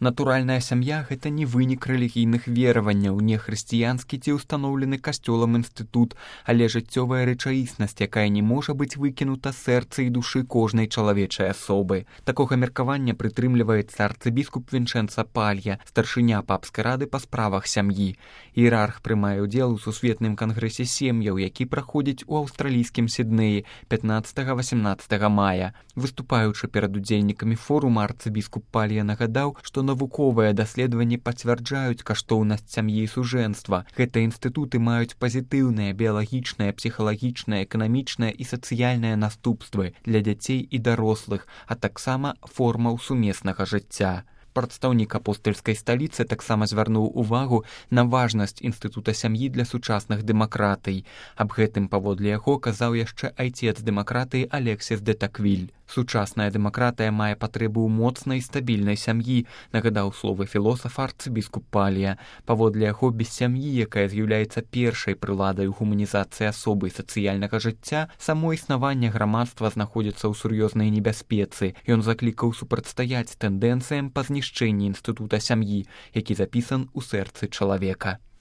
Натуральная сям'я – гэта не вынік рэлігійных вераванняў, не хрысціянскі ці ўстаноўлены касцёлам інстытут, але жыццёвая рэчаіснасць, якая не можа быць выкінута з сэрца і душы кожнай чалавечай асобы. Такога меркавання прытрымліваецца арцыбіскуп Вінчэнца Палья, старшыня папскай рады па справах сям'і. Іерарх прымае ўдзел у сусветным кангрэсе сем'яў, які праходзіць у аўстралійскім Сіднеі 15-18 мая. Выступаючы перад удзельнікамі форума, арцыбіскуп Палья нагадаў, што навуковыя даследаванні пацвярджаюць каштоўнасць сям'і і сужэнства. Гэтыя інстытуты маюць пазітыўныя біялагічныя, псіхалагічныя, эканамічныя і сацыяльныя наступствы для дзяцей і дарослых, а таксама формаў сумеснага жыцця. Прадстаўнік апостальскай сталіцы таксама звярнуў увагу на важнасць інстытута сям'і для сучасных дэмакратый. Аб гэтым паводле яго казаў яшчэ айцец дэмакратыі Алексіс де Таквіль. Сучасная дэмакратыя мае патрэбу ў моцнай і стабільнай сям'і, нагадаў словы філосафа арцыбіскуп Палья. Паводле яго, без сям'і, якая з'яўляецца першай прыладай у гуманізацыі асобы і сацыяльнага жыцця, само існаванне грамадства знаходзіцца ў сур'ёзнай небяспецы. Ён заклікаў супрацьстаяць тэндэнцыям па знішчэнні інстытута сям'і, які запісан у сэрцы чалавека.